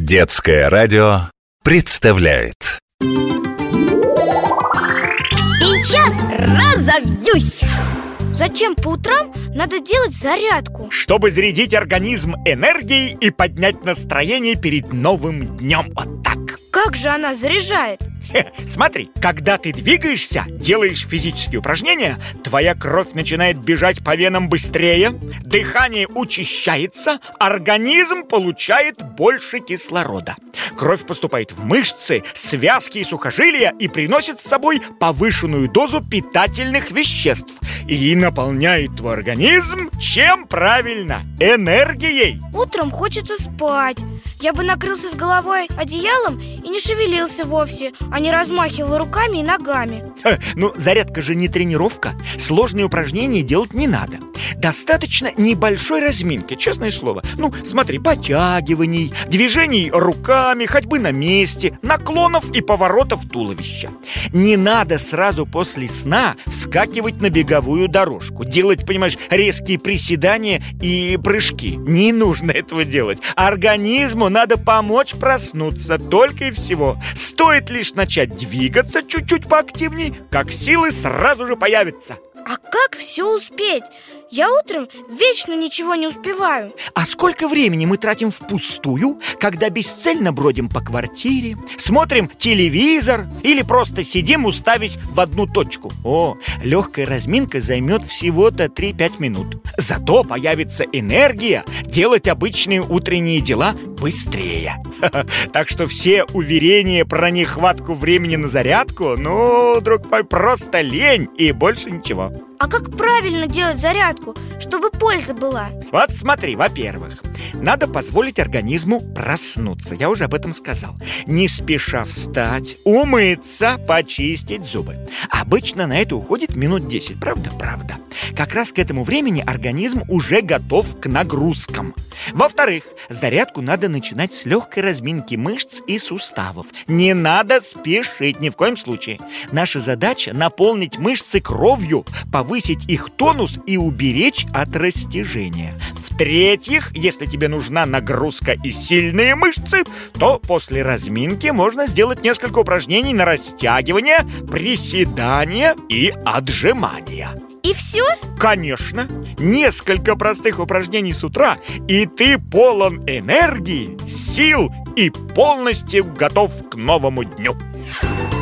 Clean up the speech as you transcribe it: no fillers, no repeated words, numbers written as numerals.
Детское радио представляет. Сейчас разовьюсь! Зачем по утрам надо делать зарядку? Чтобы зарядить организм энергией и поднять настроение перед новым днем. Вот так. Как же она заряжает? Смотри, когда ты двигаешься, делаешь физические упражнения, твоя кровь начинает бежать по венам быстрее, дыхание учащается, организм получает больше кислорода. Кровь поступает в мышцы, связки и сухожилия и приносит с собой повышенную дозу питательных веществ и наполняет твой организм чем правильно? Энергией. Утром хочется спать. Я бы накрылся с головой одеялом и не шевелился вовсе, а не размахивал руками и ногами. Ну, зарядка же не тренировка. Сложные упражнения делать не надо. Достаточно небольшой разминки, честное слово. Ну, смотри, подтягиваний, движений руками, ходьбы на месте, наклонов и поворотов туловища. Не надо сразу после сна вскакивать на беговую дорожку, делать, понимаешь, резкие приседания и прыжки. Не нужно этого делать. Организму надо помочь проснуться, только и всего. Стоит лишь начать двигаться чуть-чуть поактивнее, как силы сразу же появятся. А как все успеть? Я утром вечно ничего не успеваю. А сколько времени мы тратим впустую, когда бесцельно бродим по квартире, смотрим телевизор или просто сидим, уставясь в одну точку? О, легкая разминка займет всего-то 3-5 минут. Зато появится энергия делать обычные утренние дела быстрее. Так что все уверения про нехватку времени на зарядку, ну, друг мой, просто лень и больше ничего. А как правильно делать зарядку, чтобы польза была? Вот смотри, во-первых, надо позволить организму проснуться. Я уже об этом сказал. Не спеша встать, умыться, почистить зубы. Обычно на это уходит минут 10, правда? Правда. Как раз к этому времени организм уже готов к нагрузкам. Во-вторых, зарядку надо начинать с легкой разминки мышц и суставов. Не надо спешить ни в коем случае. Наша задача — наполнить мышцы кровью, повысить их тонус и уберечь от растяжения. В-третьих, если тебе нужна нагрузка и сильные мышцы, то после разминки можно сделать несколько упражнений на растягивание, приседания и отжимания. И все? Конечно, несколько простых упражнений с утра, и ты полон энергии, сил и полностью готов к новому дню.